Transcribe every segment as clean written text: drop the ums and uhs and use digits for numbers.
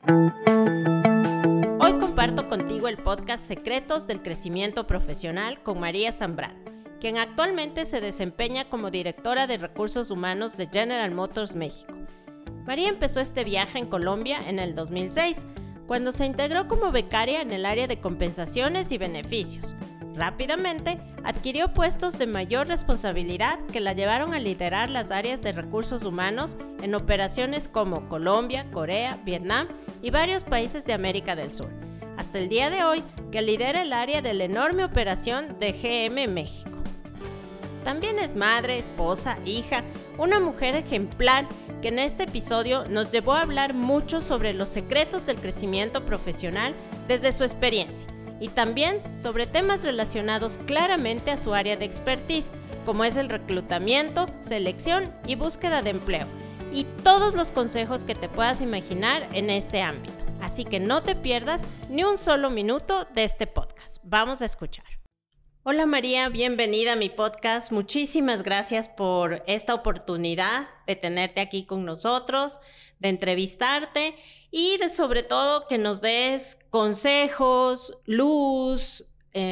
Hoy comparto contigo el podcast Secretos del Crecimiento Profesional con María Zambrano, quien actualmente se desempeña como directora de Recursos Humanos de General Motors México. María empezó este viaje en Colombia en el 2006, cuando se integró como becaria en el área de compensaciones y beneficios. Rápidamente adquirió puestos de mayor responsabilidad que la llevaron a liderar las áreas de recursos humanos en operaciones como Colombia, Corea, Vietnam y varios países de América del Sur, hasta el día de hoy que lidera el área de la enorme operación de GM México. También es madre, esposa, hija, una mujer ejemplar que en este episodio nos llevó a hablar mucho sobre los secretos del crecimiento profesional desde su experiencia y también sobre temas relacionados claramente a su área de expertise, como es el reclutamiento, selección y búsqueda de empleo, y todos los consejos que te puedas imaginar en este ámbito. Así que no te pierdas ni un solo minuto de este podcast. Vamos a escuchar. Hola María, bienvenida a mi podcast. Muchísimas gracias por esta oportunidad de tenerte aquí con nosotros, de entrevistarte y de sobre todo que nos des consejos, luz,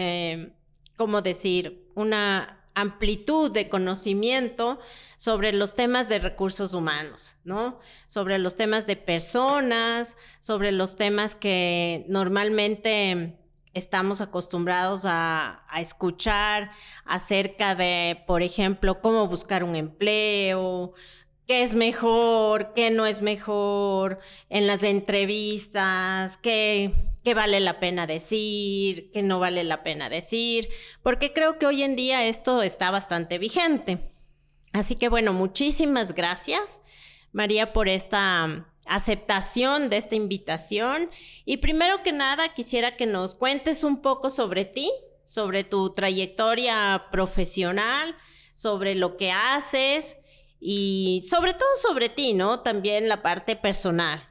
una amplitud de conocimiento sobre los temas de recursos humanos, ¿no? Sobre los temas de personas, sobre los temas que normalmente estamos acostumbrados a escuchar acerca de, por ejemplo, cómo buscar un empleo, qué es mejor, qué no es mejor en las entrevistas, qué vale la pena decir, qué no vale la pena decir, porque creo que hoy en día esto está bastante vigente. Así que bueno, muchísimas gracias, María, por esta aceptación de esta invitación. Y primero que nada, quisiera que nos cuentes un poco sobre ti, sobre tu trayectoria profesional, sobre lo que haces y sobre todo sobre ti, ¿no? También la parte personal.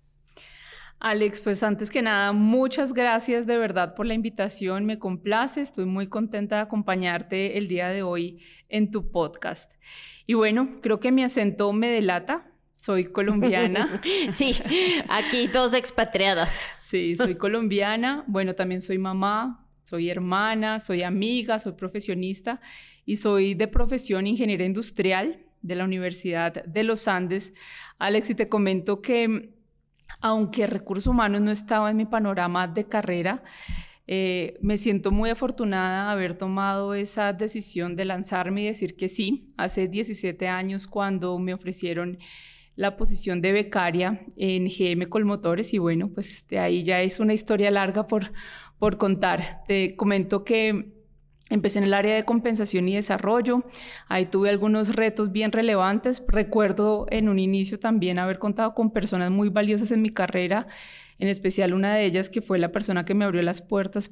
Alex, pues antes que nada, muchas gracias de verdad por la invitación, me complace, estoy muy contenta de acompañarte el día de hoy en tu podcast. Y bueno, creo que mi acento me delata, soy colombiana. Sí, aquí dos expatriadas. Sí, soy colombiana, bueno, también soy mamá, soy hermana, soy amiga, soy profesionista y soy de profesión ingeniera industrial de la Universidad de los Andes. Alex, y te comento que aunque recursos humanos no estaba en mi panorama de carrera, me siento muy afortunada de haber tomado esa decisión de lanzarme y decir que sí. Hace 17 años cuando me ofrecieron la posición de becaria en GM Colmotores y bueno, pues de ahí ya es una historia larga por contar. Te comento que empecé en el área de compensación y desarrollo, ahí tuve algunos retos bien relevantes. Recuerdo en un inicio también haber contado con personas muy valiosas en mi carrera, en especial una de ellas que fue la persona que me abrió las puertas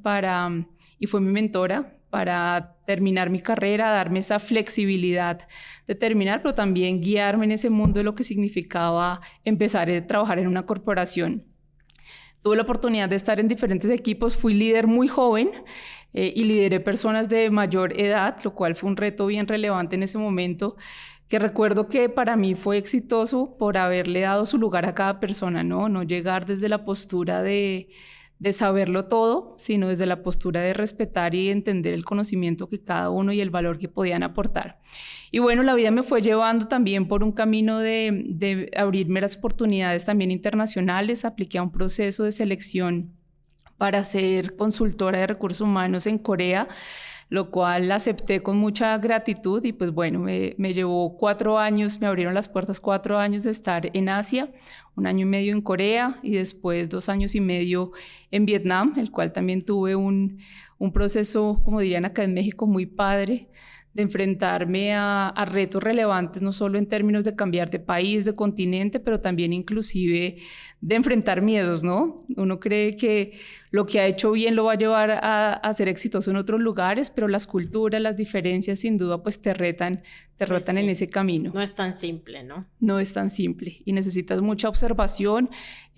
y fue mi mentora para terminar mi carrera, darme esa flexibilidad de terminar, pero también guiarme en ese mundo de lo que significaba empezar a trabajar en una corporación. Tuve la oportunidad de estar en diferentes equipos, fui líder muy joven, y lideré personas de mayor edad, lo cual fue un reto bien relevante en ese momento, que recuerdo que para mí fue exitoso por haberle dado su lugar a cada persona, no llegar desde la postura de saberlo todo, sino desde la postura de respetar y entender el conocimiento que cada uno y el valor que podían aportar. Y bueno, la vida me fue llevando también por un camino de abrirme las oportunidades también internacionales. Apliqué a un proceso de selección para ser consultora de recursos humanos en Corea, lo cual acepté con mucha gratitud y pues bueno, me llevó 4 años, me abrieron las puertas 4 años de estar en Asia, 1 año y medio en Corea y después 2 años y medio en Vietnam, el cual también tuve un proceso, como dirían acá en México, muy padre, de enfrentarme a retos relevantes, no solo en términos de cambiar de país, de continente, pero también inclusive de enfrentar miedos, ¿no? Uno cree que lo que ha hecho bien lo va a llevar a ser exitoso en otros lugares, pero las culturas, las diferencias, sin duda, pues te retan pues sí, en ese camino. No es tan simple, ¿no? No es tan simple y necesitas mucha observación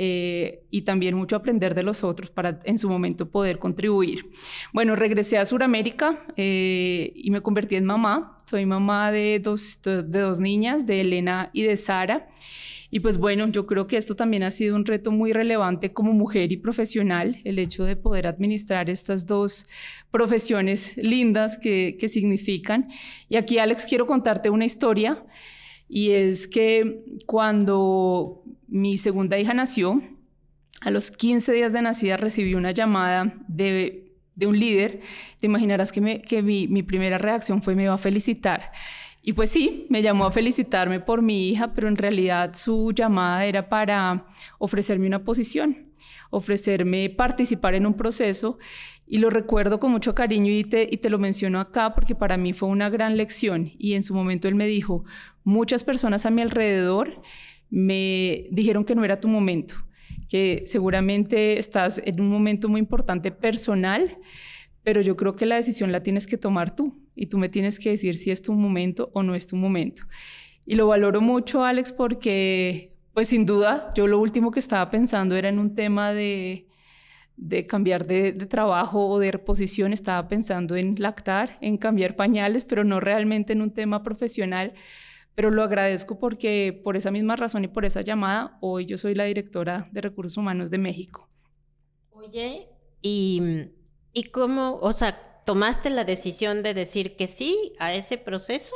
y también mucho aprender de los otros para en su momento poder contribuir. Bueno, regresé a Sudamérica y me convertí en mamá. Soy mamá de dos niñas, de Elena y de Sara. Y pues bueno, yo creo que esto también ha sido un reto muy relevante como mujer y profesional, el hecho de poder administrar estas dos profesiones lindas que significan. Y aquí, Alex, quiero contarte una historia, y es que cuando mi segunda hija nació, a los 15 días de nacida recibí una llamada de un líder. Te imaginarás que mi primera reacción fue: me va a felicitar. Y pues sí, me llamó a felicitarme por mi hija, pero en realidad su llamada era para ofrecerme una posición, ofrecerme participar en un proceso, y lo recuerdo con mucho cariño y te lo menciono acá porque para mí fue una gran lección. Y en su momento él me dijo: muchas personas a mi alrededor me dijeron que no era tu momento, que seguramente estás en un momento muy importante personal, pero yo creo que la decisión la tienes que tomar tú, y tú me tienes que decir si es tu momento o no es tu momento. Y lo valoro mucho, Alex, porque pues sin duda yo lo último que estaba pensando era en un tema de cambiar de trabajo o de reposición. Estaba pensando en lactar, en cambiar pañales, pero no realmente en un tema profesional. Pero lo agradezco porque por esa misma razón y por esa llamada, hoy yo soy la directora de Recursos Humanos de México. Oye, ¿y cómo, o sea, tomaste la decisión de decir que sí a ese proceso?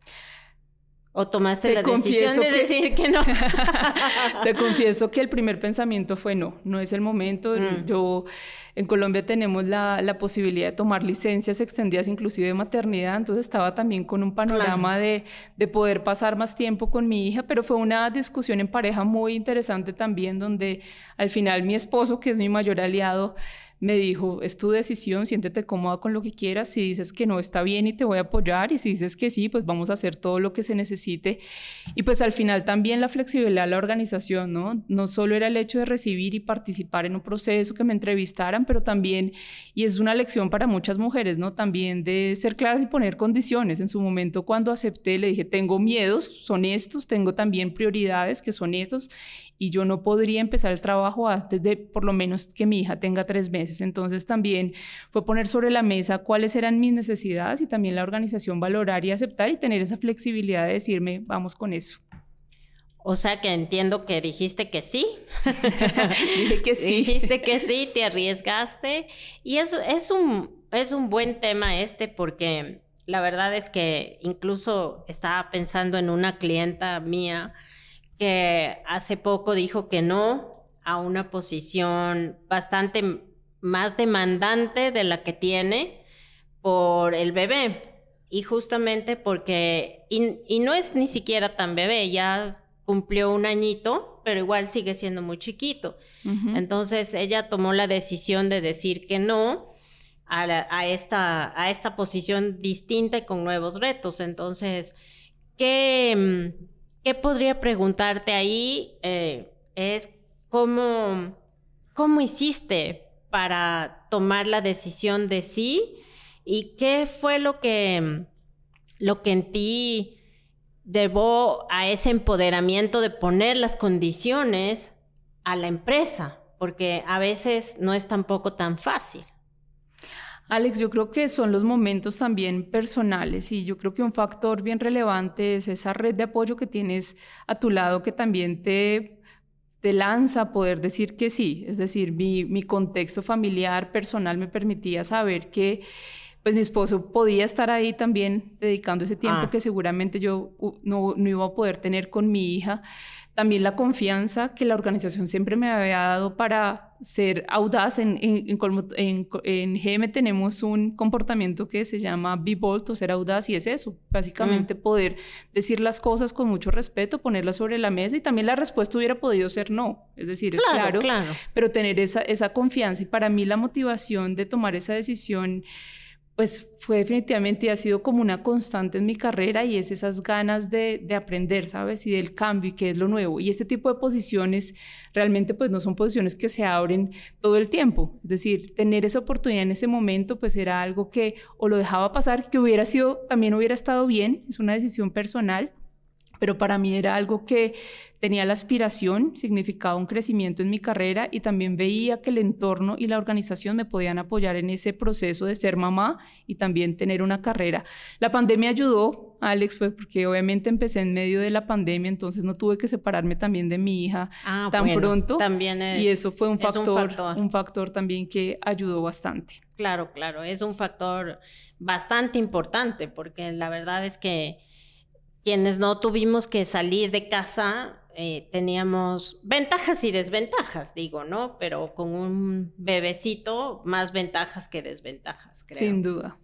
¿O tomaste la decisión de decir que no? Te confieso que el primer pensamiento fue no es el momento. En Colombia tenemos la posibilidad de tomar licencias extendidas, inclusive de maternidad, entonces estaba también con un panorama de poder pasar más tiempo con mi hija, pero fue una discusión en pareja muy interesante también, donde al final mi esposo, que es mi mayor aliado, me dijo: es tu decisión, siéntete cómoda con lo que quieras, si dices que no está bien y te voy a apoyar, y si dices que sí, pues vamos a hacer todo lo que se necesite. Y pues al final también la flexibilidad de la organización, no solo era el hecho de recibir y participar en un proceso, que me entrevistaran, pero también, y es una lección para muchas mujeres, ¿no? También de ser claras y poner condiciones. En su momento, cuando acepté, le dije: tengo miedos, son estos, tengo también prioridades que son estos, y yo no podría empezar el trabajo antes de por lo menos que mi hija tenga 3 meses. Entonces también fue poner sobre la mesa cuáles eran mis necesidades, y también la organización valorar y aceptar y tener esa flexibilidad de decirme: vamos con eso. O sea que entiendo que dijiste que sí. Dije que sí. Dijiste que sí, te arriesgaste. Y es un buen tema porque la verdad es que incluso estaba pensando en una clienta mía que hace poco dijo que no a una posición bastante más demandante de la que tiene por el bebé. Y justamente porque, y no es ni siquiera tan bebé, ya cumplió 1 añito, pero igual sigue siendo muy chiquito. Uh-huh. Entonces ella tomó la decisión de decir que no a esta posición distinta y con nuevos retos. Entonces, ¿qué podría preguntarte ahí? Es ¿cómo hiciste para tomar la decisión de sí? ¿Y qué fue lo que en ti llevó a ese empoderamiento de poner las condiciones a la empresa? Porque a veces no es tampoco tan fácil. Alex, yo creo que son los momentos también personales, y yo creo que un factor bien relevante es esa red de apoyo que tienes a tu lado, que también te lanza a poder decir que sí. Es decir, mi contexto familiar, personal, me permitía saber que pues mi esposo podía estar ahí también dedicando ese tiempo que seguramente yo no iba a poder tener con mi hija. También la confianza que la organización siempre me había dado para ser audaz. En GM tenemos un comportamiento que se llama Be Bold, o ser audaz, y es eso, básicamente poder decir las cosas con mucho respeto, ponerlas sobre la mesa, y también la respuesta hubiera podido ser no, es decir, es claro, pero tener esa confianza. Y para mí la motivación de tomar esa decisión pues fue definitivamente, y ha sido como una constante en mi carrera, y es esas ganas de aprender, ¿sabes? Y del cambio, y qué es lo nuevo. Y este tipo de posiciones realmente pues no son posiciones que se abren todo el tiempo. Es decir, tener esa oportunidad en ese momento pues era algo que o lo dejaba pasar, que también hubiera estado bien, es una decisión personal, pero para mí era algo que tenía la aspiración, significaba un crecimiento en mi carrera y también veía que el entorno y la organización me podían apoyar en ese proceso de ser mamá y también tener una carrera. La pandemia ayudó, Alex, pues, porque obviamente empecé en medio de la pandemia, entonces no tuve que separarme también de mi hija tan pronto. También y eso fue un factor también que ayudó bastante. Claro, es un factor bastante importante, porque la verdad es que quienes no tuvimos que salir de casa, teníamos ventajas y desventajas, digo, ¿no? Pero con un bebecito, más ventajas que desventajas, creo. Sin duda.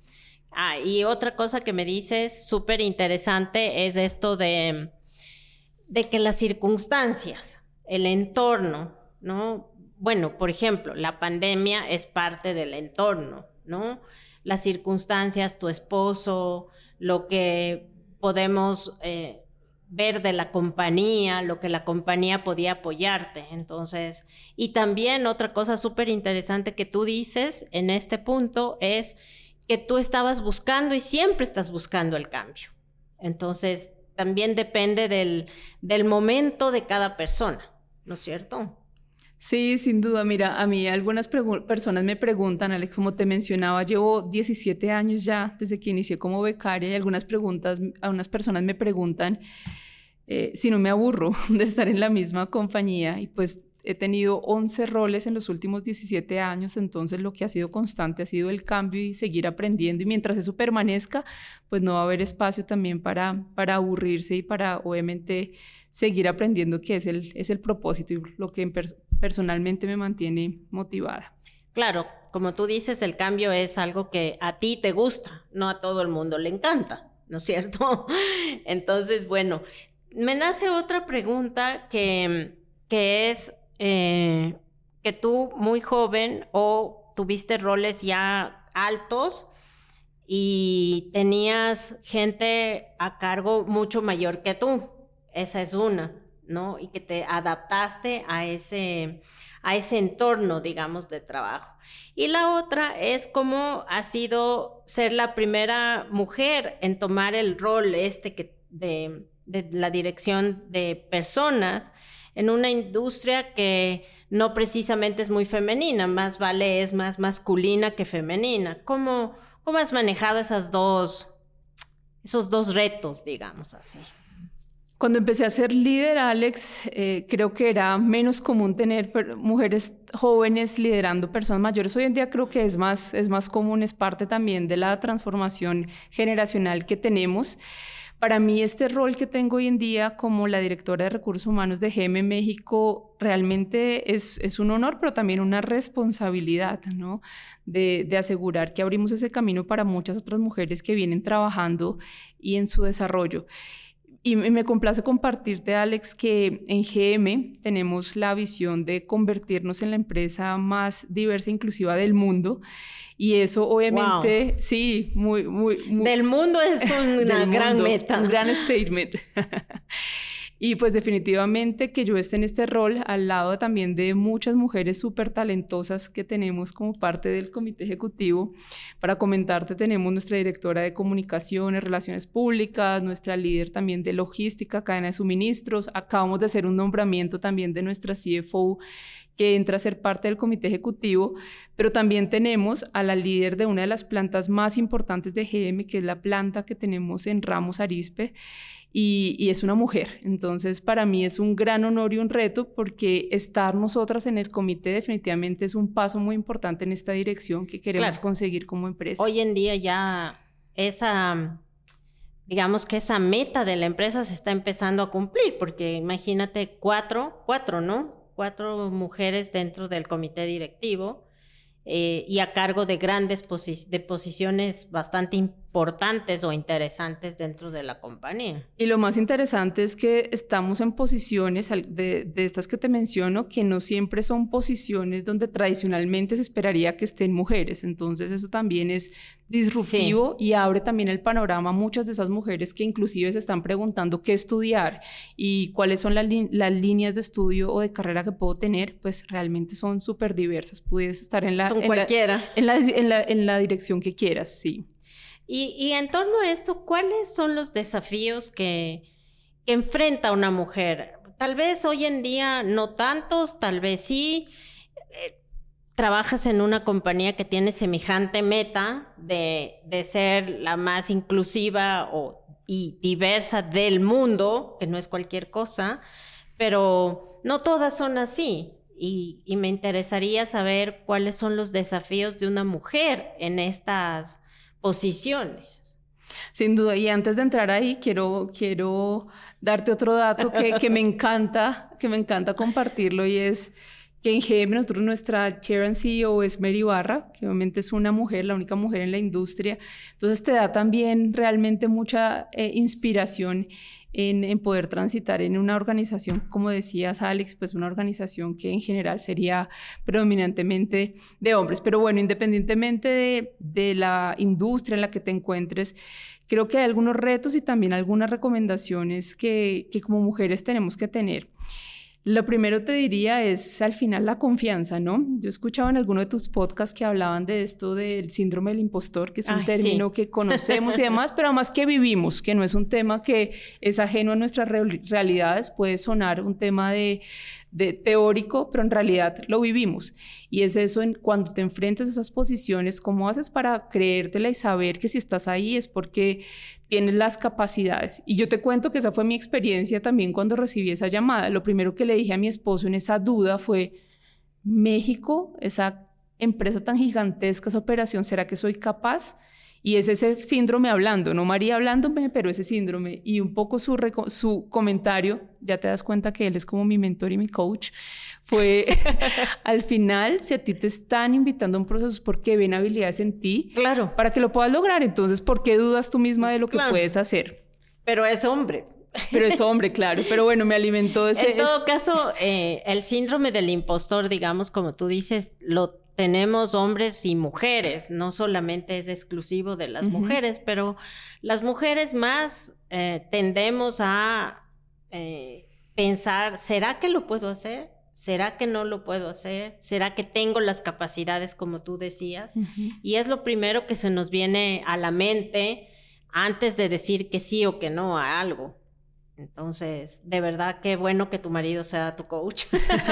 Y otra cosa que me dices súper interesante es esto de que las circunstancias, el entorno, ¿no? Bueno, por ejemplo, la pandemia es parte del entorno, ¿no? Las circunstancias, tu esposo, lo que podemos ver de la compañía, lo que la compañía podía apoyarte. Entonces, y también otra cosa súper interesante que tú dices en este punto es que tú estabas buscando y siempre estás buscando el cambio. Entonces, también depende del momento de cada persona, ¿no es cierto? Sí, sin duda. Mira, a mí algunas personas me preguntan, Alex, como te mencionaba, llevo 17 años ya desde que inicié como becaria y algunas personas me preguntan si no me aburro de estar en la misma compañía y pues he tenido 11 roles en los últimos 17 años, entonces lo que ha sido constante ha sido el cambio y seguir aprendiendo y mientras eso permanezca, pues no va a haber espacio también para aburrirse y para obviamente seguir aprendiendo, que es el propósito y lo que personalmente me mantiene motivada. Claro, como tú dices, el cambio es algo que a ti te gusta, no a todo el mundo le encanta, ¿no es cierto? Entonces, bueno, me nace otra pregunta que es que tú muy joven o tuviste roles ya altos y tenías gente a cargo mucho mayor que tú. Esa es una, ¿no? Y que te adaptaste a ese entorno, digamos, de trabajo. Y la otra es cómo ha sido ser la primera mujer en tomar el rol de la dirección de personas en una industria que no precisamente es muy femenina, más vale es más masculina que femenina. ¿Cómo has manejado esos dos retos, digamos así? Cuando empecé a ser líder, Alex, creo que era menos común tener mujeres jóvenes liderando personas mayores. Hoy en día creo que es más común, es parte también de la transformación generacional que tenemos. Para mí este rol que tengo hoy en día como la directora de Recursos Humanos de GM México realmente es un honor, pero también una responsabilidad, ¿no? De asegurar que abrimos ese camino para muchas otras mujeres que vienen trabajando y en su desarrollo. Y me complace compartirte, Alex, que en GM tenemos la visión de convertirnos en la empresa más diversa e inclusiva del mundo. Y eso obviamente, wow. Sí, muy... Del mundo es una gran meta. Un gran statement. Y pues definitivamente que yo esté en este rol al lado también de muchas mujeres súper talentosas que tenemos como parte del comité ejecutivo. Para comentarte, tenemos nuestra directora de comunicaciones, relaciones públicas, nuestra líder también de logística, cadena de suministros. Acabamos de hacer un nombramiento también de nuestra CFO que entra a ser parte del comité ejecutivo, pero también tenemos a la líder de una de las plantas más importantes de GM, que es la planta que tenemos en Ramos Arizpe, y es una mujer. Entonces, para mí es un gran honor y un reto porque estar nosotras en el comité definitivamente es un paso muy importante en esta dirección que queremos conseguir como empresa. Hoy en día ya digamos que esa meta de la empresa se está empezando a cumplir, porque imagínate cuatro, ¿no? 4 mujeres dentro del comité directivo y a cargo de grandes posiciones bastante importantes o interesantes dentro de la compañía. Y lo más interesante es que estamos en posiciones de estas que te menciono, que no siempre son posiciones donde tradicionalmente se esperaría que estén mujeres. Entonces eso también es disruptivo, sí. Y abre también el panorama a muchas de esas mujeres que inclusive se están preguntando qué estudiar y cuáles son las líneas de estudio o de carrera que puedo tener, pues realmente son súper diversas. Puedes estar en la dirección que quieras, sí. Y en torno a esto, ¿cuáles son los desafíos que que enfrenta una mujer. Tal vez hoy en día no tantos, tal vez sí. Trabajas en una compañía que tiene semejante meta de ser la más inclusiva y diversa del mundo, que no es cualquier cosa, pero no todas son así. Y me interesaría saber cuáles son los desafíos de una mujer en estas posiciones. Sin duda, y antes de entrar ahí, quiero darte otro dato que me encanta compartirlo, y es que en GM nosotros, nuestra Chair and CEO es Mary Barra, que obviamente es una mujer, la única mujer en la industria. Entonces te da también realmente mucha inspiración en poder transitar en una organización, como decías, Alex, pues una organización que en general sería predominantemente de hombres. Pero bueno, independientemente de la industria en la que te encuentres, creo que hay algunos retos y también algunas recomendaciones que como mujeres tenemos que tener. Lo primero te diría es al final la confianza, ¿no? Yo escuchaba en alguno de tus podcasts que hablaban de esto del síndrome del impostor, que es un término que conocemos y demás, pero además que vivimos, que no es un tema que es ajeno a nuestras realidades. Puede sonar un tema de teórico, pero en realidad lo vivimos. Y es eso, cuando te enfrentas a esas posiciones, ¿cómo haces para creértela y saber que si estás ahí es porque tienes las capacidades? Y yo te cuento que esa fue mi experiencia también cuando recibí esa llamada. Lo primero que le dije a mi esposo en esa duda fue: México, esa empresa tan gigantesca, esa operación, ¿será que soy capaz? Y es ese síndrome hablando, no María hablándome, pero ese síndrome. Y un poco su comentario, ya te das cuenta que él es como mi mentor y mi coach, fue al final, si a ti te están invitando a un proceso es porque ven habilidades en ti, claro, para que lo puedas lograr. Entonces, ¿por qué dudas tú misma de lo que puedes hacer? Pero es hombre. Pero es hombre, claro. Pero bueno, me alimentó ese... En todo caso, el síndrome del impostor, digamos, como tú dices, lo tenemos hombres y mujeres. No solamente es exclusivo de las mujeres, pero las mujeres más tendemos a pensar, ¿será que lo puedo hacer? ¿Será que no lo puedo hacer? ¿Será que tengo las capacidades, como tú decías? Y es lo primero que se nos viene a la mente antes de decir que sí o que no a algo. Entonces, de verdad, qué bueno que tu marido sea tu coach.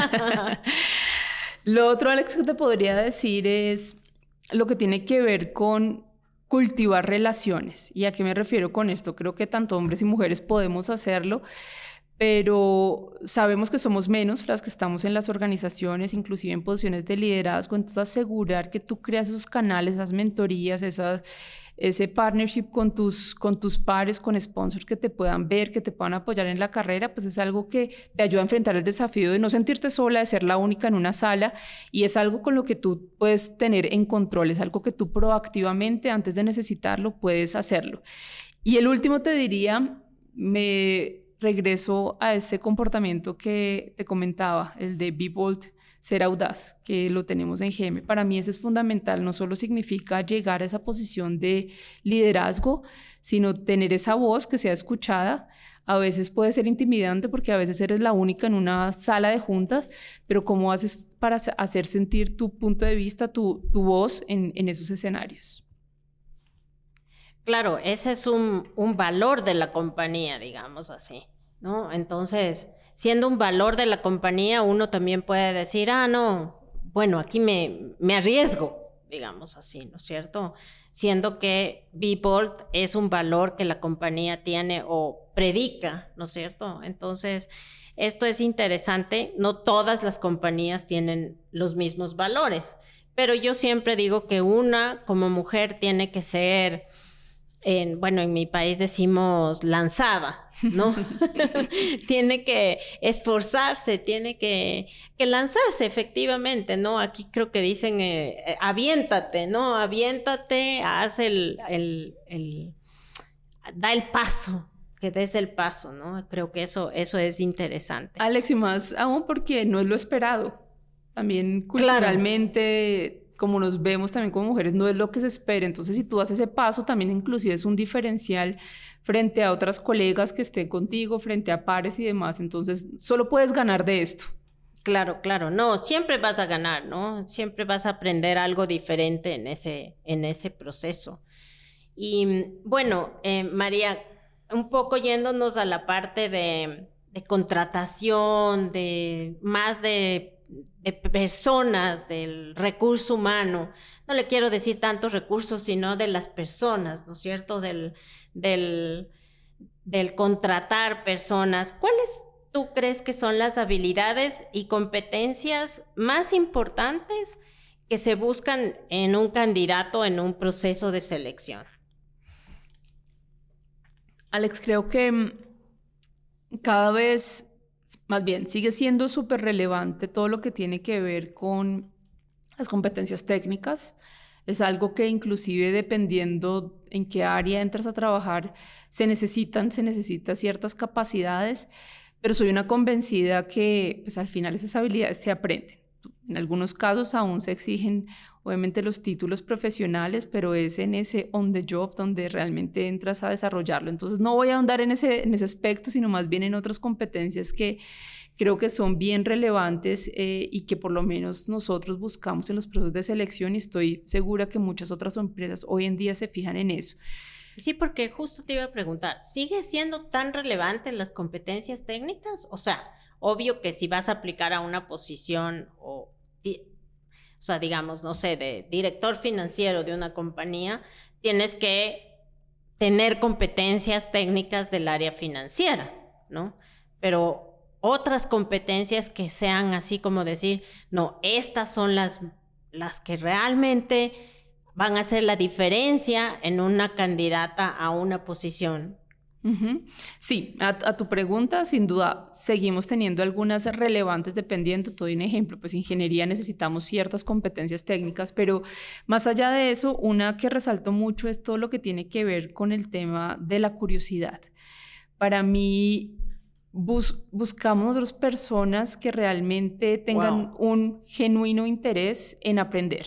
Lo otro, Alex, que te podría decir es lo que tiene que ver con cultivar relaciones. ¿Y a qué me refiero con esto? Creo que tanto hombres y mujeres podemos hacerlo, pero sabemos que somos menos las que estamos en las organizaciones, inclusive en posiciones de liderazgo. Entonces, asegurar que tú creas esos canales, esas mentorías, ese partnership con tus pares, con sponsors que te puedan ver, que te puedan apoyar en la carrera, pues es algo que te ayuda a enfrentar el desafío de no sentirte sola, de ser la única en una sala, y es algo con lo que tú puedes tener en control, es algo que tú proactivamente, antes de necesitarlo, puedes hacerlo. Y el último te diría, me regreso a este comportamiento que te comentaba, el de be bold, ser audaz, que lo tenemos en GM. Para mí eso es fundamental. No solo significa llegar a esa posición de liderazgo, sino tener esa voz que sea escuchada. A veces puede ser intimidante porque a veces eres la única en una sala de juntas, pero ¿cómo haces para hacer sentir tu punto de vista, tu voz en esos escenarios? Claro, ese es un valor de la compañía, digamos así, ¿no? Entonces, siendo un valor de la compañía, uno también puede decir, no, bueno, aquí me arriesgo, digamos así, ¿no es cierto? Siendo que Be Bold es un valor que la compañía tiene o predica, ¿no es cierto? Entonces, esto es interesante. No todas las compañías tienen los mismos valores, pero yo siempre digo que una como mujer tiene que ser... en mi país decimos lanzada, ¿no? Tiene que esforzarse, tiene que lanzarse efectivamente, ¿no? Aquí creo que dicen aviéntate, ¿no? Aviéntate, haz da el paso, que des el paso, ¿no? Creo que eso es interesante. Alex, y más aún porque no es lo esperado. También culturalmente... Claro. Como nos vemos también como mujeres, no es lo que se espera. Entonces, si tú haces ese paso, también inclusive es un diferencial frente a otras colegas que estén contigo, frente a pares y demás. Entonces, solo puedes ganar de esto. Claro. No, siempre vas a ganar, ¿no? Siempre vas a aprender algo diferente en ese proceso. Y bueno, María, un poco yéndonos a la parte de contratación, de personas, del recurso humano. No le quiero decir tantos recursos, sino de las personas, ¿no es cierto? Del contratar personas. ¿Cuáles tú crees que son las habilidades y competencias más importantes que se buscan en un candidato en un proceso de selección? Alex, creo que cada vez, más bien, sigue siendo súper relevante todo lo que tiene que ver con las competencias técnicas. Es algo que inclusive dependiendo en qué área entras a trabajar, se necesitan ciertas capacidades, pero soy una convencida que pues, al final esas habilidades se aprenden. En algunos casos aún se exigen obviamente los títulos profesionales, pero es en ese on the job donde realmente entras a desarrollarlo. Entonces no voy a ahondar en ese aspecto, sino más bien en otras competencias que creo que son bien relevantes y que por lo menos nosotros buscamos en los procesos de selección, y estoy segura que muchas otras empresas hoy en día se fijan en eso. Sí, porque justo te iba a preguntar, ¿sigue siendo tan relevante las competencias técnicas? O sea, obvio que si vas a aplicar a una posición o sea, digamos, no sé, de director financiero de una compañía, tienes que tener competencias técnicas del área financiera, ¿no? Pero otras competencias que sean así como decir, no, estas son las que realmente van a hacer la diferencia en una candidata a una posición. Uh-huh. Sí, a tu pregunta, sin duda, seguimos teniendo algunas relevantes dependiendo. Te doy un ejemplo, pues ingeniería necesitamos ciertas competencias técnicas, pero más allá de eso, una que resalto mucho es todo lo que tiene que ver con el tema de la curiosidad. Para mí, buscamos nosotros personas que realmente tengan un genuino interés en aprender,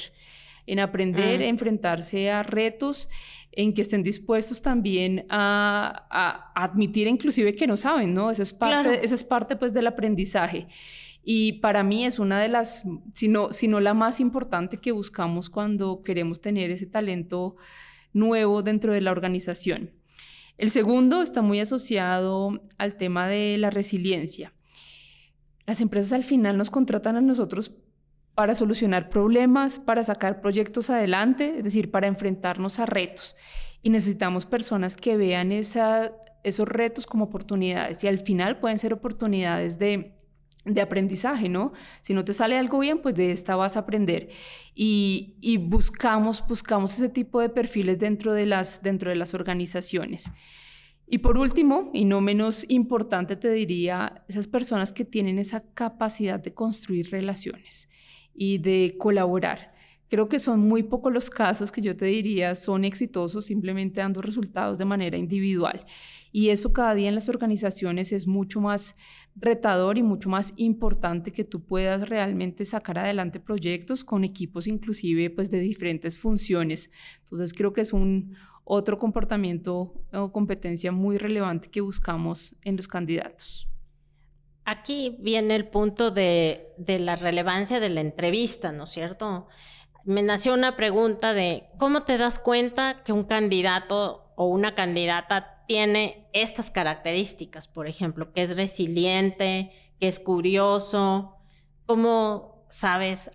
enfrentarse a retos, en que estén dispuestos también a admitir inclusive que no saben, ¿no? Esa es parte pues del aprendizaje. Y para mí es una de las, si no la más importante que buscamos cuando queremos tener ese talento nuevo dentro de la organización. El segundo está muy asociado al tema de la resiliencia. Las empresas al final nos contratan a nosotros para solucionar problemas, para sacar proyectos adelante, es decir, para enfrentarnos a retos. Y necesitamos personas que vean esos retos como oportunidades, y al final pueden ser oportunidades de aprendizaje, ¿no? Si no te sale algo bien, pues de esta vas a aprender. Y buscamos ese tipo de perfiles dentro de las organizaciones. Y por último, y no menos importante, te diría, esas personas que tienen esa capacidad de construir relaciones y de colaborar. Creo que son muy pocos los casos que yo te diría son exitosos simplemente dando resultados de manera individual. Y eso cada día en las organizaciones es mucho más retador y mucho más importante, que tú puedas realmente sacar adelante proyectos con equipos inclusive pues de diferentes funciones. Entonces creo que es otro comportamiento o competencia muy relevante que buscamos en los candidatos. Aquí viene el punto de la relevancia de la entrevista, ¿no es cierto? Me nació una pregunta de ¿cómo te das cuenta que un candidato o una candidata tiene estas características? Por ejemplo, que es resiliente, que es curioso. ¿Cómo sabes?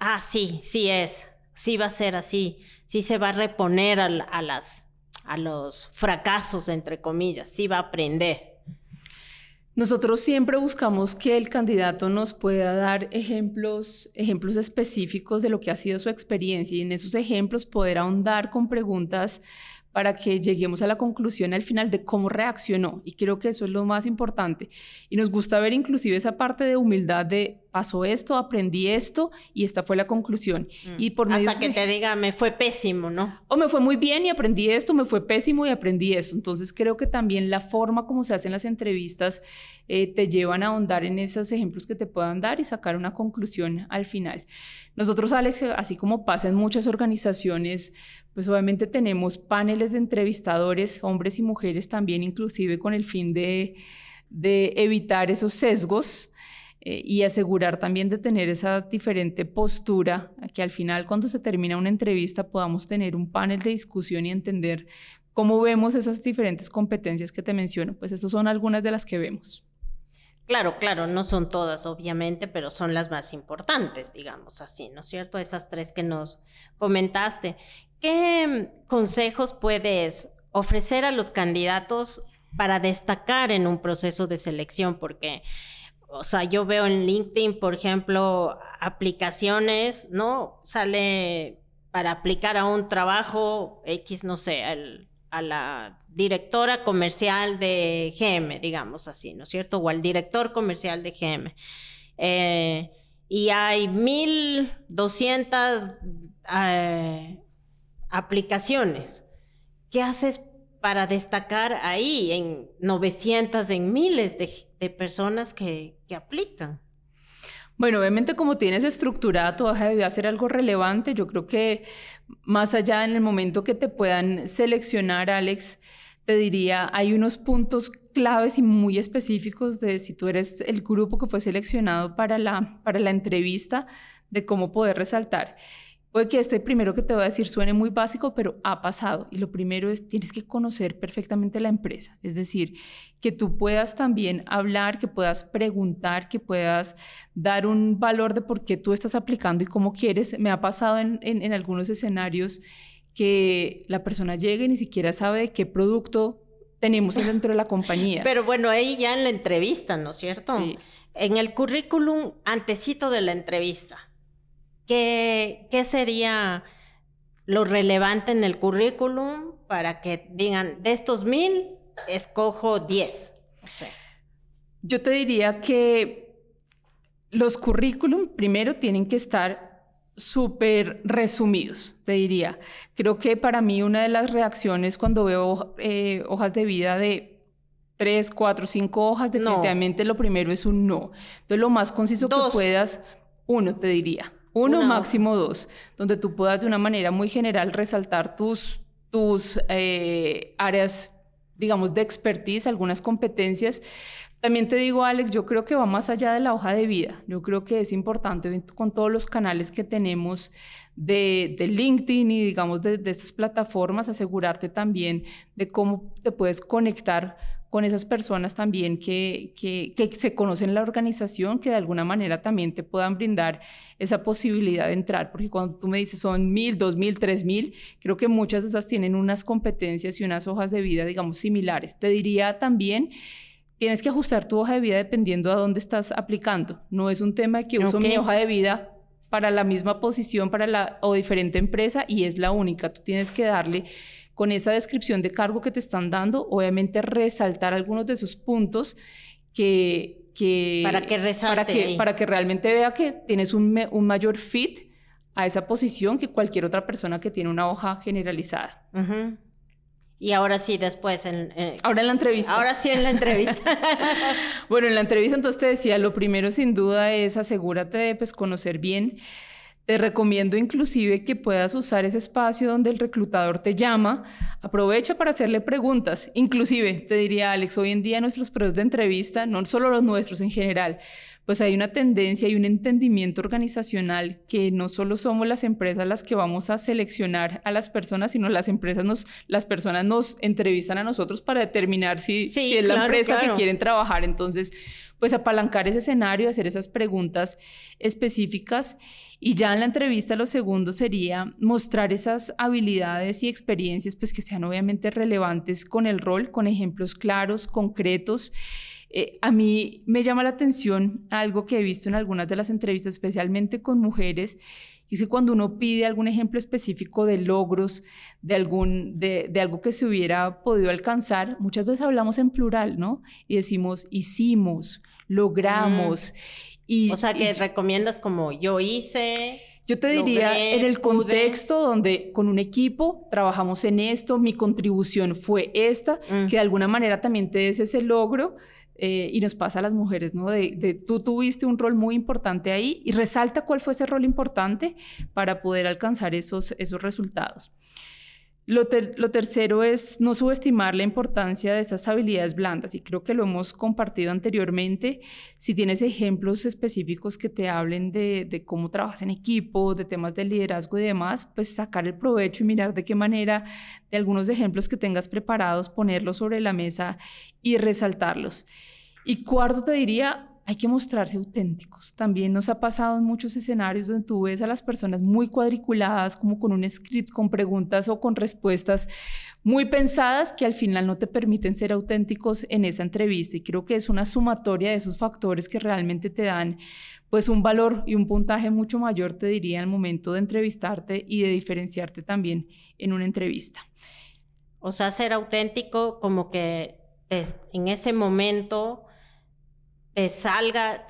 Sí va a ser así, sí se va a reponer a los fracasos, entre comillas, sí va a aprender. Nosotros siempre buscamos que el candidato nos pueda dar ejemplos específicos de lo que ha sido su experiencia, y en esos ejemplos poder ahondar con preguntas para que lleguemos a la conclusión al final de cómo reaccionó. Y creo que eso es lo más importante. Y nos gusta ver inclusive esa parte de humildad de pasó esto, aprendí esto y esta fue la conclusión. Y por medio hasta que te diga me fue pésimo, ¿no? O me fue muy bien y aprendí esto, me fue pésimo y aprendí esto. Entonces creo que también la forma como se hacen las entrevistas te llevan a ahondar en esos ejemplos que te puedan dar y sacar una conclusión al final. Nosotros, Alex, así como pasa en muchas organizaciones, pues obviamente tenemos paneles de entrevistadores, hombres y mujeres también, inclusive con el fin de evitar esos sesgos y asegurar también de tener esa diferente postura, que al final cuando se termina una entrevista podamos tener un panel de discusión y entender ¿Cómo vemos esas diferentes competencias que te menciono? Pues estas son algunas de las que vemos. Claro, no son todas, obviamente, pero son las más importantes, digamos así, ¿no es cierto? Esas 3 que nos comentaste. ¿Qué consejos puedes ofrecer a los candidatos para destacar en un proceso de selección? Porque, o sea, yo veo en LinkedIn, por ejemplo, aplicaciones, ¿no? Sale para aplicar a un trabajo X, no sé, a la directora comercial de GM, digamos así, ¿no es cierto? O al director comercial de GM. Y hay 1,200 aplicaciones. ¿Qué haces para destacar ahí en 900, en miles de personas que aplican? Bueno, obviamente como tienes estructurada tu hoja de vida, hacer algo relevante. Yo creo que más allá en el momento que te puedan seleccionar, Alex, te diría, hay unos puntos claves y muy específicos de si tú eres el grupo que fue seleccionado para la entrevista, de cómo poder resaltar. Puede que este primero que te voy a decir suene muy básico, pero ha pasado. Y lo primero es, tienes que conocer perfectamente la empresa. Es decir, que tú puedas también hablar, que puedas preguntar, que puedas dar un valor de por qué tú estás aplicando y cómo quieres. Me ha pasado en algunos escenarios que la persona llega y ni siquiera sabe de qué producto tenemos dentro de la compañía. Pero bueno, ahí ya en la entrevista, ¿no es cierto? Sí. En el currículum, antecito de la entrevista, ¿qué sería lo relevante en el currículum para que digan, de estos 1,000, escojo 10? O sea. Yo te diría que los currículum primero tienen que estar súper resumidos, te diría. Creo que para mí una de las reacciones cuando veo hojas de vida de 3, 4, 5 hojas, definitivamente lo primero es un no. Entonces lo más conciso 2. que puedas, 1 te diría. 1, máximo 2, donde tú puedas de una manera muy general resaltar tus áreas, digamos, de expertise, algunas competencias. También te digo, Alex, yo creo que va más allá de la hoja de vida. Yo creo que es importante con todos los canales que tenemos de LinkedIn y, digamos, de estas plataformas, asegurarte también de cómo te puedes conectar con esas personas también que se conocen en la organización, que de alguna manera también te puedan brindar esa posibilidad de entrar, porque cuando tú me dices son 1,000, 2,000, 3,000, creo que muchas de esas tienen unas competencias y unas hojas de vida, digamos, similares. Te diría también, tienes que ajustar tu hoja de vida dependiendo a dónde estás aplicando. No es un tema de que uso mi hoja de vida para la misma posición o diferente empresa y es la única. Tú tienes que darle con esa descripción de cargo que te están dando, obviamente resaltar algunos de esos puntos para que resalte para que realmente vea que tienes un mayor fit a esa posición que cualquier otra persona que tiene una hoja generalizada. Uh-huh. Y ahora sí, después ahora en la entrevista. Ahora sí en la entrevista. Bueno, en la entrevista entonces te decía, lo primero sin duda es asegúrate de conocer bien. Te recomiendo inclusive que puedas usar ese espacio donde el reclutador te llama, aprovecha para hacerle preguntas. Inclusive, te diría, Alex, hoy en día nuestros procesos de entrevista, no solo los nuestros en general, pues hay una tendencia y un entendimiento organizacional que no solo somos las empresas las que vamos a seleccionar a las personas, sino las personas nos entrevistan a nosotros para determinar si es la empresa que quieren trabajar. Entonces, pues apalancar ese escenario, hacer esas preguntas específicas. Y ya en la entrevista lo segundo sería mostrar esas habilidades y experiencias pues que sean obviamente relevantes con el rol, con ejemplos claros, concretos. A mí me llama la atención algo que he visto en algunas de las entrevistas, especialmente con mujeres, y es que cuando uno pide algún ejemplo específico de logros, de algo que se hubiera podido alcanzar, muchas veces hablamos en plural, ¿no? Y decimos, hicimos, logramos. O sea, que recomiendas como yo hice... Yo te diría, en el contexto donde con un equipo trabajamos en esto, mi contribución fue esta, que de alguna manera también te des ese logro. Y nos pasa a las mujeres, ¿no? Tú tuviste un rol muy importante ahí y resalta cuál fue ese rol importante para poder alcanzar esos resultados. Lo tercero es no subestimar la importancia de esas habilidades blandas, y creo que lo hemos compartido anteriormente. Si tienes ejemplos específicos que te hablen de cómo trabajas en equipo, de temas de liderazgo y demás, pues sacar el provecho y mirar de qué manera, de algunos ejemplos que tengas preparados, ponerlos sobre la mesa y resaltarlos. Y cuarto, te diría, hay que mostrarse auténticos. También nos ha pasado en muchos escenarios donde tú ves a las personas muy cuadriculadas, como con un script, con preguntas o con respuestas muy pensadas que al final no te permiten ser auténticos en esa entrevista. Y creo que es una sumatoria de esos factores que realmente te dan pues un valor y un puntaje mucho mayor, te diría, al momento de entrevistarte y de diferenciarte también en una entrevista. O sea, ser auténtico, como que en ese momento te salga,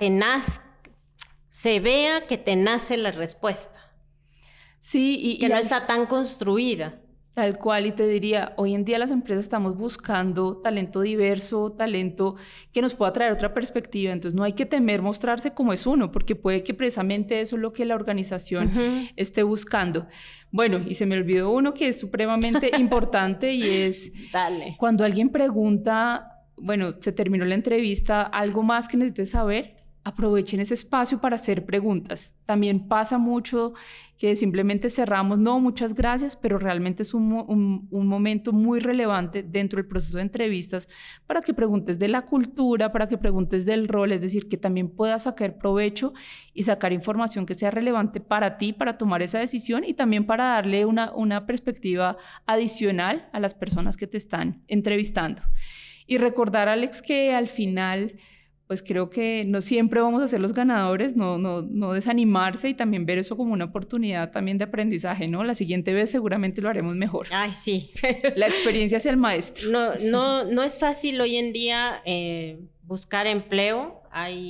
se vea que te nace la respuesta. Sí, y que no está tan construida. Tal cual, y te diría, hoy en día las empresas estamos buscando talento diverso, talento que nos pueda traer otra perspectiva, entonces no hay que temer mostrarse como es uno, porque puede que precisamente eso es lo que la organización esté buscando. Bueno, y se me olvidó uno que es supremamente importante y es cuando alguien pregunta, bueno, se terminó la entrevista, algo más que necesites saber, aprovechen ese espacio para hacer preguntas. También pasa mucho que simplemente cerramos, no, muchas gracias, pero realmente es un momento muy relevante dentro del proceso de entrevistas para que preguntes de la cultura, para que preguntes del rol, es decir, que también puedas sacar provecho y sacar información que sea relevante para ti, para tomar esa decisión y también para darle una perspectiva adicional a las personas que te están entrevistando. Y recordar, Alex, que al final, pues creo que no siempre vamos a ser los ganadores, no desanimarse y también ver eso como una oportunidad también de aprendizaje, ¿no? La siguiente vez seguramente lo haremos mejor. Ay, sí. La experiencia es el maestro. No es fácil hoy en día buscar empleo.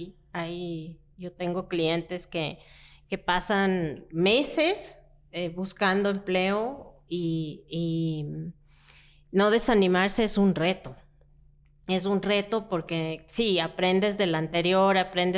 Yo tengo clientes que pasan meses buscando empleo y no desanimarse es un reto. Es un reto porque sí, aprendes del anterior,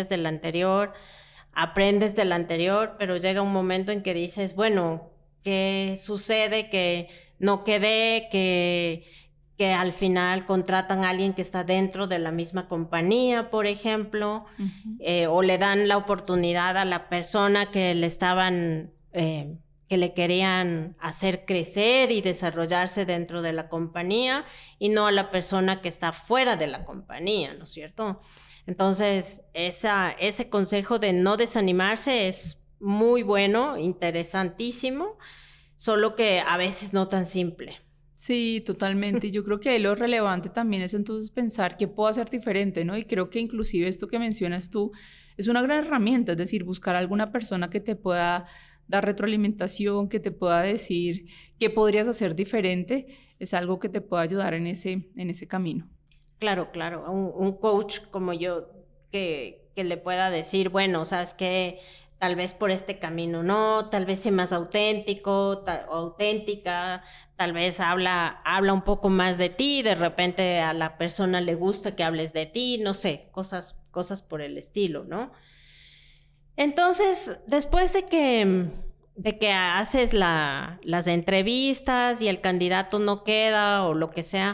pero llega un momento en que dices, bueno, ¿qué sucede? Que no quedé, que al final contratan a alguien que está dentro de la misma compañía, por ejemplo, o le dan la oportunidad a la persona que le estaban... que le querían hacer crecer y desarrollarse dentro de la compañía y no a la persona que está fuera de la compañía, ¿no es cierto? Entonces, ese consejo de no desanimarse es muy bueno, interesantísimo, solo que a veces no tan simple. Sí, totalmente. Y yo creo que lo relevante también es entonces pensar qué puedo hacer diferente, ¿no? Y creo que inclusive esto que mencionas tú es una gran herramienta, es decir, buscar a alguna persona que te pueda dar retroalimentación, que te pueda decir qué podrías hacer diferente, es algo que te pueda ayudar en ese camino. Claro. Un coach como yo que le pueda decir, bueno, ¿sabes qué? Tal vez por este camino no, tal vez sea más auténtico, auténtica, tal vez habla un poco más de ti, de repente a la persona le gusta que hables de ti, no sé, cosas por el estilo, ¿no? Entonces, después de que haces las entrevistas y el candidato no queda o lo que sea,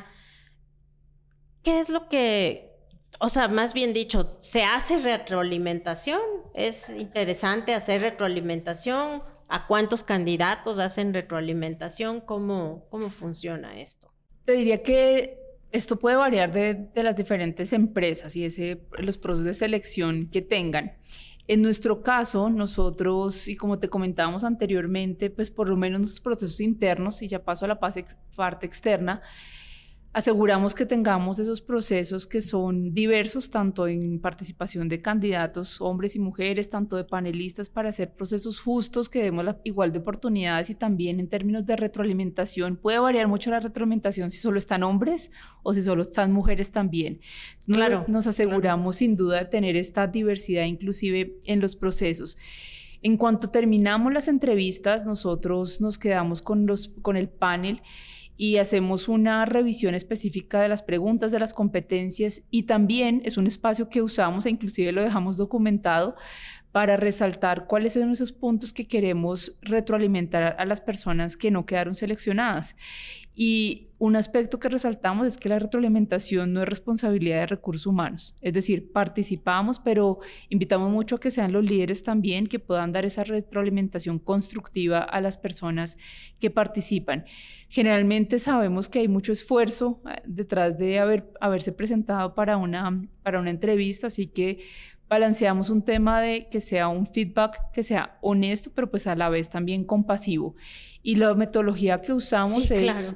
¿qué es lo que, o sea, más bien dicho, se hace retroalimentación? ¿Es interesante hacer retroalimentación? ¿A cuántos candidatos hacen retroalimentación? ¿Cómo funciona esto? Te diría que esto puede variar de las diferentes empresas y los procesos de selección que tengan. En nuestro caso, nosotros, y como te comentábamos anteriormente, pues por lo menos nuestros procesos internos, y ya paso a la parte externa, aseguramos que tengamos esos procesos que son diversos, tanto en participación de candidatos, hombres y mujeres, tanto de panelistas, para hacer procesos justos, que demos la igual de oportunidades, y también en términos de retroalimentación. Puede variar mucho la retroalimentación si solo están hombres o si solo están mujeres también. Claro. Nos aseguramos sin duda de tener esta diversidad inclusive en los procesos. En cuanto terminamos las entrevistas, nosotros nos quedamos con el panel y hacemos una revisión específica de las preguntas, de las competencias, y también es un espacio que usamos e inclusive lo dejamos documentado para resaltar cuáles son esos puntos que queremos retroalimentar a las personas que no quedaron seleccionadas. Y un aspecto que resaltamos es que la retroalimentación no es responsabilidad de recursos humanos. Es decir, participamos, pero invitamos mucho a que sean los líderes también que puedan dar esa retroalimentación constructiva a las personas que participan. Generalmente sabemos que hay mucho esfuerzo detrás de haberse presentado para una entrevista, así que balanceamos un tema de que sea un feedback que sea honesto, pero pues a la vez también compasivo. Y la metodología que usamos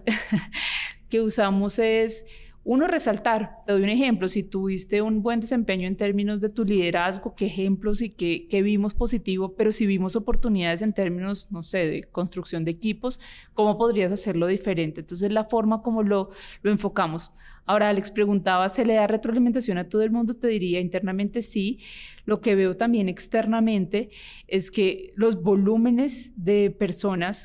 es uno, resaltar. Te doy un ejemplo: si tuviste un buen desempeño en términos de tu liderazgo, qué ejemplos y qué vimos positivo, pero si vimos oportunidades en términos, no sé, de construcción de equipos, ¿cómo podrías hacerlo diferente? Entonces, la forma como lo enfocamos. Ahora, Alex preguntaba, ¿se le da retroalimentación a todo el mundo? Te diría internamente sí. Lo que veo también externamente es que los volúmenes de personas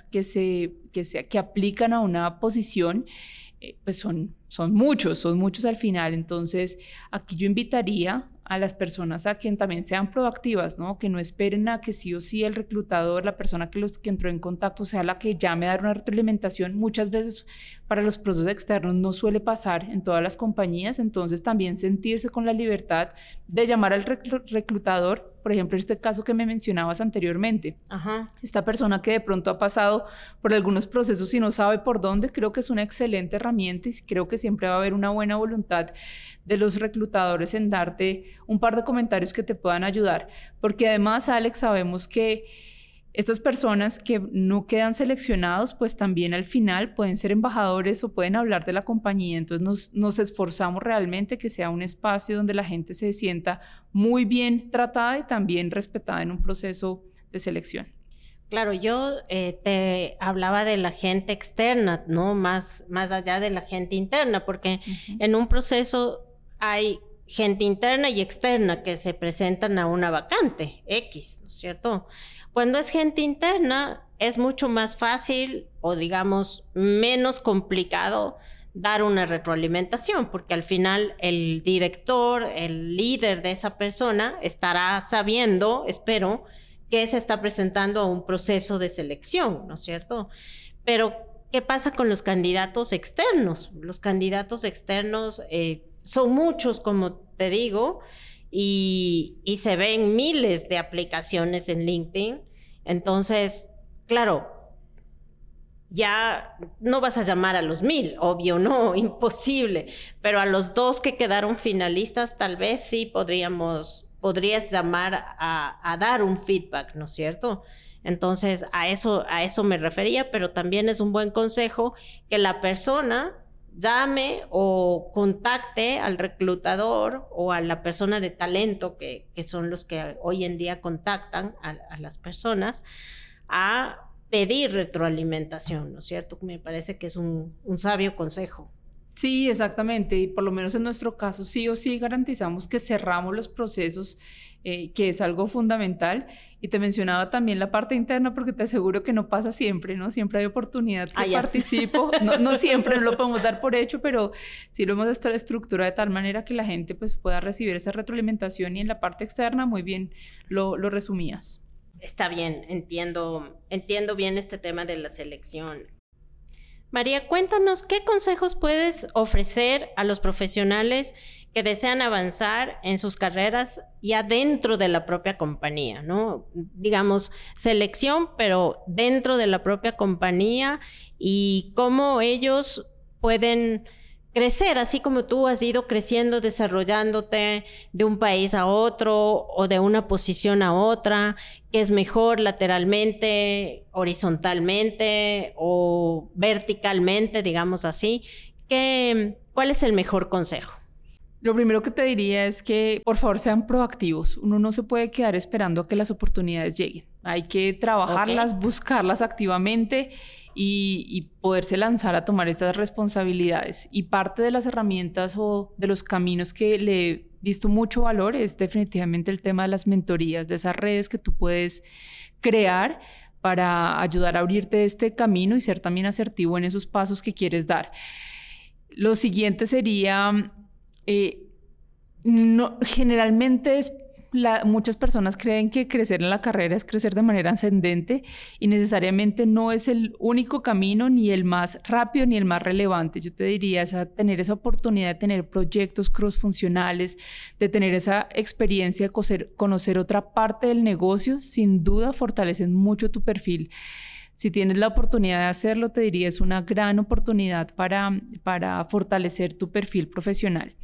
que aplican a una posición pues son muchos al final. Entonces, aquí yo invitaría a las personas a que también sean proactivas, ¿no? Que no esperen a que sí o sí el reclutador, la persona que entró en contacto, sea la que llame a dar una retroalimentación. Muchas veces para los procesos externos no suele pasar en todas las compañías, entonces también sentirse con la libertad de llamar al reclutador. Por ejemplo, en este caso que me mencionabas anteriormente, esta persona que de pronto ha pasado por algunos procesos y no sabe por dónde, creo que es una excelente herramienta y creo que siempre va a haber una buena voluntad de los reclutadores en darte un par de comentarios que te puedan ayudar. Porque además, Alex, sabemos que estas personas que no quedan seleccionados, pues también al final pueden ser embajadores o pueden hablar de la compañía. Entonces nos esforzamos realmente que sea un espacio donde la gente se sienta muy bien tratada y también respetada en un proceso de selección. Claro, yo te hablaba de la gente externa, ¿no? Más allá de la gente interna, porque en un proceso hay gente interna y externa que se presentan a una vacante X, ¿no es cierto? Cuando es gente interna es mucho más fácil o digamos menos complicado dar una retroalimentación, porque al final el director, el líder de esa persona estará sabiendo, espero, que se está presentando a un proceso de selección, ¿no es cierto? Pero, ¿qué pasa con los candidatos externos? Los candidatos externos son muchos, como te digo, y se ven miles de aplicaciones en LinkedIn. Entonces, claro, ya no vas a llamar a los 1000, obvio, no, imposible, pero a los 2 que quedaron finalistas tal vez sí podrías llamar a dar un feedback, ¿no es cierto? Entonces, a eso me refería, pero también es un buen consejo que la persona llame o contacte al reclutador o a la persona de talento, que son los que hoy en día contactan a las personas, a pedir retroalimentación, ¿no es cierto? Me parece que es un sabio consejo. Sí, exactamente, y por lo menos en nuestro caso sí o sí garantizamos que cerramos los procesos, que es algo fundamental. Y te mencionaba también la parte interna porque te aseguro que no pasa siempre, ¿no? Siempre hay oportunidad que participo, no siempre lo podemos dar por hecho, pero sí lo hemos estructurado de tal manera que la gente pues pueda recibir esa retroalimentación. Y en la parte externa, muy bien, lo resumías. Está bien, entiendo bien este tema de la selección. María, cuéntanos, ¿qué consejos puedes ofrecer a los profesionales que desean avanzar en sus carreras ya dentro de la propia compañía, ¿no? Digamos, selección, pero dentro de la propia compañía, y cómo ellos pueden crecer, así como tú has ido creciendo, desarrollándote de un país a otro o de una posición a otra, que es mejor lateralmente, horizontalmente o verticalmente, digamos así. ¿Cuál es el mejor consejo? Lo primero que te diría es que por favor sean proactivos. Uno no se puede quedar esperando a que las oportunidades lleguen. Hay que trabajarlas, buscarlas activamente y poderse lanzar a tomar esas responsabilidades. Y parte de las herramientas o de los caminos que le he visto mucho valor es definitivamente el tema de las mentorías, de esas redes que tú puedes crear para ayudar a abrirte este camino y ser también asertivo en esos pasos que quieres dar. Lo siguiente sería, generalmente muchas personas creen que crecer en la carrera es crecer de manera ascendente y necesariamente no es el único camino, ni el más rápido, ni el más relevante. Yo te diría, tener esa oportunidad de tener proyectos cross-funcionales, de tener esa experiencia de conocer otra parte del negocio, sin duda fortalecen mucho tu perfil. Si tienes la oportunidad de hacerlo, te diría, es una gran oportunidad para fortalecer tu perfil profesional.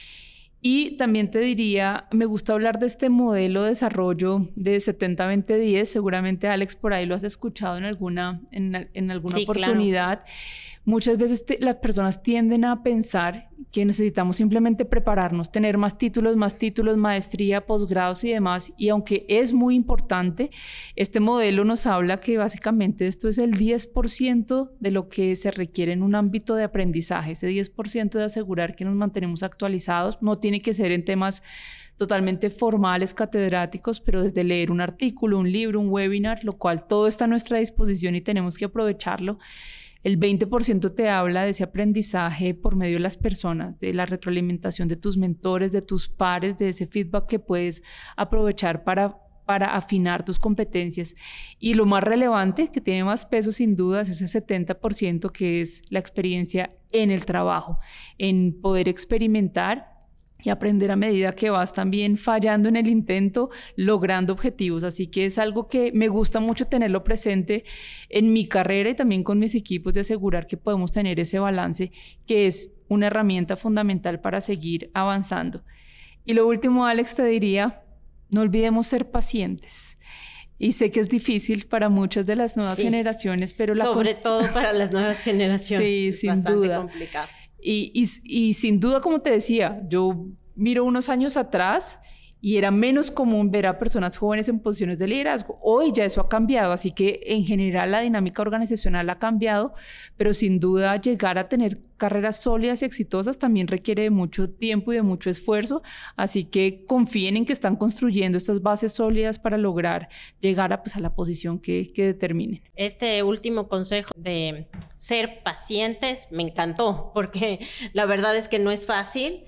Y también te diría, me gusta hablar de este modelo de desarrollo de 70-20-10. Seguramente, Alex, por ahí lo has escuchado en alguna sí, oportunidad. Claro. Muchas veces las personas tienden a pensar que necesitamos simplemente prepararnos, tener más títulos, maestría, posgrados y demás. Y aunque es muy importante, este modelo nos habla que básicamente esto es el 10% de lo que se requiere en un ámbito de aprendizaje. Ese 10% de asegurar que nos mantenemos actualizados. No tiene que ser en temas totalmente formales, catedráticos, pero desde leer un artículo, un libro, un webinar, lo cual todo está a nuestra disposición y tenemos que aprovecharlo. El 20% te habla de ese aprendizaje por medio de las personas, de la retroalimentación de tus mentores, de tus pares, de ese feedback que puedes aprovechar para afinar tus competencias. Y lo más relevante, que tiene más peso sin duda, es ese 70% que es la experiencia en el trabajo, en poder experimentar y aprender a medida que vas también fallando en el intento, logrando objetivos. Así que es algo que me gusta mucho tenerlo presente en mi carrera y también con mis equipos, de asegurar que podemos tener ese balance, que es una herramienta fundamental para seguir avanzando. Y lo último, Alex, te diría, no olvidemos ser pacientes. Y sé que es difícil para muchas de las nuevas generaciones, pero sobre todo para las nuevas generaciones. Sí, es sin bastante duda. complicado. Y sin duda, como te decía, yo miro unos años atrás y era menos común ver a personas jóvenes en posiciones de liderazgo. Hoy ya eso ha cambiado, así que en general la dinámica organizacional ha cambiado, pero sin duda llegar a tener carreras sólidas y exitosas también requiere de mucho tiempo y de mucho esfuerzo, así que confíen en que están construyendo estas bases sólidas para lograr llegar a la posición que determinen. Este último consejo de ser pacientes me encantó, porque la verdad es que no es fácil.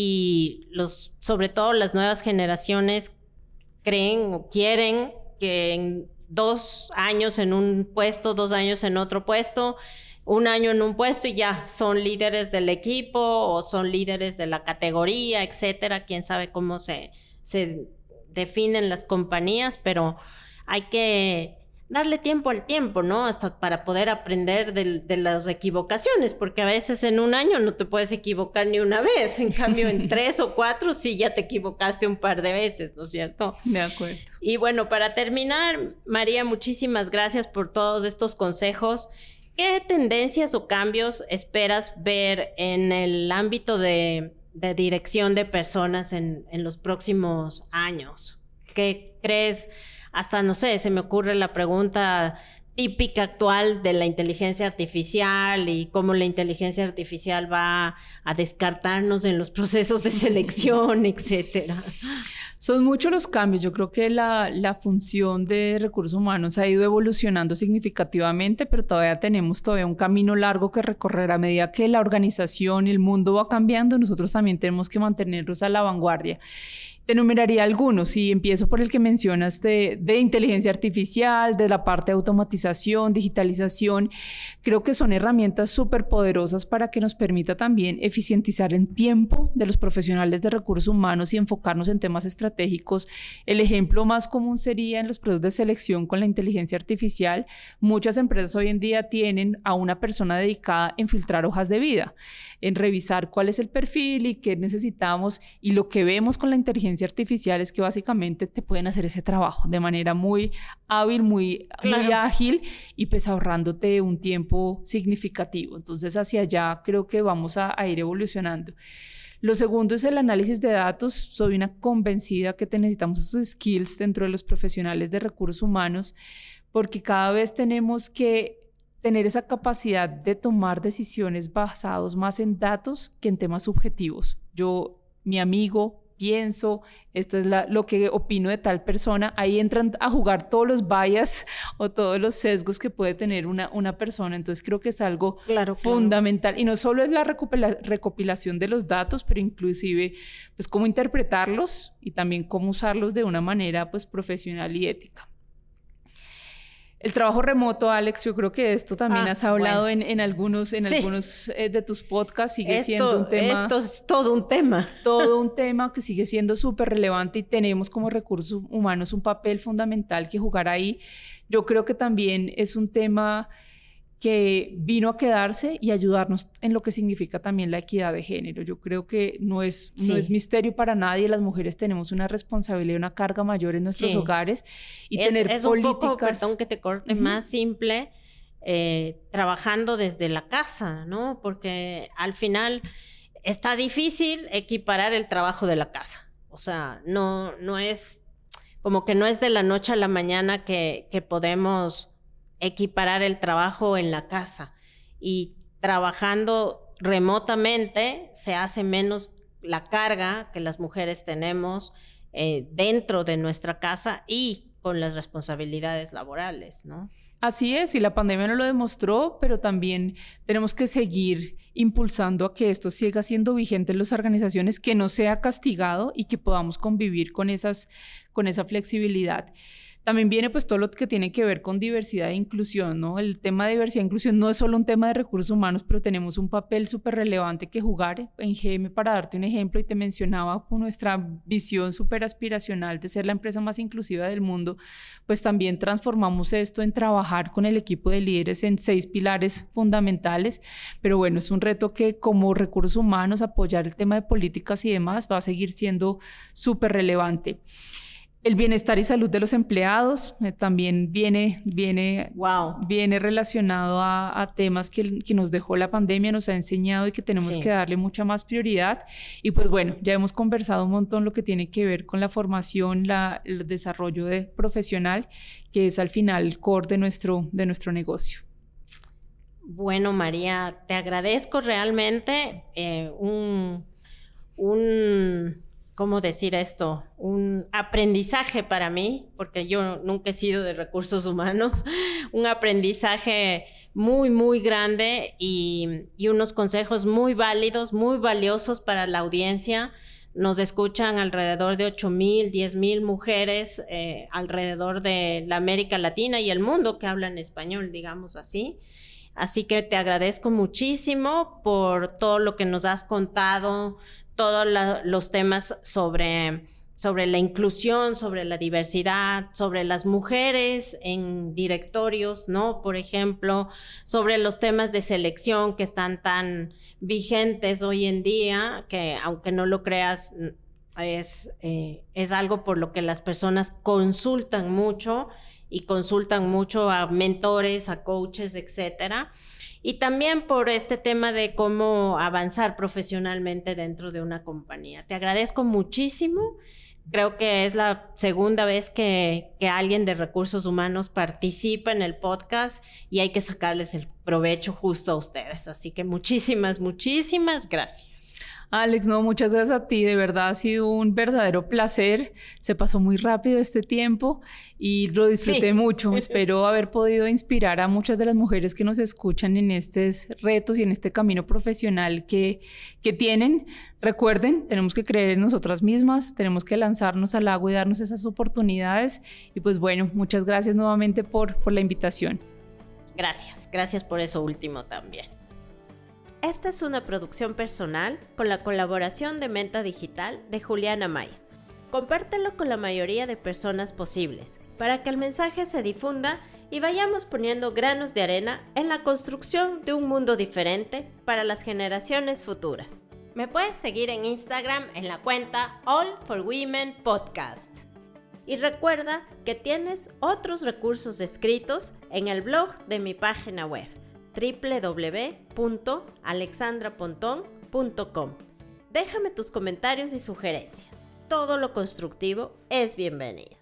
Y sobre todo las nuevas generaciones creen o quieren que en 2 años en un puesto, 2 años en otro puesto, 1 año en un puesto y ya son líderes del equipo o son líderes de la categoría, etcétera. Quién sabe cómo se definen las compañías, pero hay que darle tiempo al tiempo, ¿no? Hasta para poder aprender de las equivocaciones, porque a veces en 1 año no te puedes equivocar ni una vez, en cambio en 3 o 4 sí ya te equivocaste un par de veces, ¿no es cierto? De acuerdo. Y bueno, para terminar, María, muchísimas gracias por todos estos consejos. ¿Qué tendencias o cambios esperas ver en el ámbito de dirección de personas en los próximos años? ¿Qué crees? Hasta, no sé, se me ocurre la pregunta típica actual de la inteligencia artificial y cómo la inteligencia artificial va a descartarnos en los procesos de selección, etcétera. Son muchos los cambios. Yo creo que la función de recursos humanos ha ido evolucionando significativamente, pero todavía tenemos un camino largo que recorrer. A medida que la organización y el mundo va cambiando, nosotros también tenemos que mantenernos a la vanguardia. Te enumeraría algunos y empiezo por el que mencionas de inteligencia artificial, de la parte de automatización, digitalización. Creo que son herramientas súper poderosas para que nos permita también eficientizar el tiempo de los profesionales de recursos humanos y enfocarnos en temas estratégicos. El ejemplo más común sería en los procesos de selección con la inteligencia artificial. Muchas empresas hoy en día tienen a una persona dedicada en filtrar hojas de vida, en revisar cuál es el perfil y qué necesitamos, y lo que vemos con la inteligencia artificial es que básicamente te pueden hacer ese trabajo de manera muy hábil, muy ágil y pues ahorrándote un tiempo significativo. Entonces hacia allá creo que vamos a ir evolucionando. Lo segundo es el análisis de datos. Soy una convencida que necesitamos esos skills dentro de los profesionales de recursos humanos, porque cada vez tenemos que tener esa capacidad de tomar decisiones basados más en datos que en temas subjetivos. Mi amigo pienso, esto es lo que opino de tal persona. Ahí entran a jugar todos los bias o todos los sesgos que puede tener una persona. Entonces creo que es algo fundamental. Y no solo es la recopilación de los datos, pero inclusive pues cómo interpretarlos y también cómo usarlos de una manera pues profesional y ética. El trabajo remoto, Alex, yo creo que de esto también has hablado en algunos de tus podcasts. Sigue siendo un tema. Esto es todo un tema. Todo un tema que sigue siendo súper relevante y tenemos como recursos humanos un papel fundamental que jugar ahí. Yo creo que también es un tema que vino a quedarse y ayudarnos en lo que significa también la equidad de género. Yo creo que no es misterio para nadie. Las mujeres tenemos una responsabilidad, una carga mayor en nuestros hogares y tener políticas... un poco, perdón que te corte, más simple, trabajando desde la casa, ¿no? Porque al final está difícil equiparar el trabajo de la casa. O sea, no es... Como que no es de la noche a la mañana que podemos equiparar el trabajo en la casa, y trabajando remotamente se hace menos la carga que las mujeres tenemos dentro de nuestra casa y con las responsabilidades laborales, ¿no? Así es, y la pandemia nos lo demostró, pero también tenemos que seguir impulsando a que esto siga siendo vigente en las organizaciones, que no sea castigado y que podamos convivir con esa flexibilidad. También viene pues todo lo que tiene que ver con diversidad e inclusión, ¿no? El tema de diversidad e inclusión no es solo un tema de recursos humanos, pero tenemos un papel súper relevante que jugar en GM. Para darte un ejemplo, y te mencionaba nuestra visión súper aspiracional de ser la empresa más inclusiva del mundo, pues también transformamos esto en trabajar con el equipo de líderes en 6 pilares fundamentales. Pero bueno, es un reto que como recursos humanos apoyar el tema de políticas y demás va a seguir siendo súper relevante. El bienestar y salud de los empleados también viene relacionado a temas que nos dejó la pandemia, nos ha enseñado y que tenemos que darle mucha más prioridad. Y pues bueno, ya hemos conversado un montón lo que tiene que ver con la formación, el desarrollo profesional, que es al final el core de nuestro negocio. Bueno, María, te agradezco realmente ¿cómo decir esto? Un aprendizaje para mí, porque yo nunca he sido de recursos humanos, un aprendizaje muy, muy grande y unos consejos muy válidos, muy valiosos para la audiencia. Nos escuchan alrededor de 8,000, 10,000 mujeres alrededor de la América Latina y el mundo que hablan español, digamos así. Así que te agradezco muchísimo por todo lo que nos has contado, todos los temas sobre la inclusión, sobre la diversidad, sobre las mujeres en directorios, ¿no? Por ejemplo, sobre los temas de selección que están tan vigentes hoy en día, que aunque no lo creas, es algo por lo que las personas consultan mucho a mentores, a coaches, etcétera. Y también por este tema de cómo avanzar profesionalmente dentro de una compañía. Te agradezco muchísimo. Creo que es la segunda vez que alguien de recursos humanos participa en el podcast y hay que sacarles el provecho justo a ustedes. Así que muchísimas, muchísimas gracias. Alex, no, muchas gracias a ti, de verdad ha sido un verdadero placer, se pasó muy rápido este tiempo y lo disfruté mucho. Espero haber podido inspirar a muchas de las mujeres que nos escuchan en estos retos y en este camino profesional que tienen. Recuerden, tenemos que creer en nosotras mismas, tenemos que lanzarnos al agua y darnos esas oportunidades y pues bueno, muchas gracias nuevamente por la invitación. Gracias por eso último también. Esta es una producción personal con la colaboración de Menta Digital de Juliana Maya. Compártelo con la mayoría de personas posibles para que el mensaje se difunda y vayamos poniendo granos de arena en la construcción de un mundo diferente para las generaciones futuras. Me puedes seguir en Instagram en la cuenta All for Women Podcast. Y recuerda que tienes otros recursos escritos en el blog de mi página web www.alexandraponton.com. Déjame tus comentarios y sugerencias. Todo lo constructivo es bienvenido.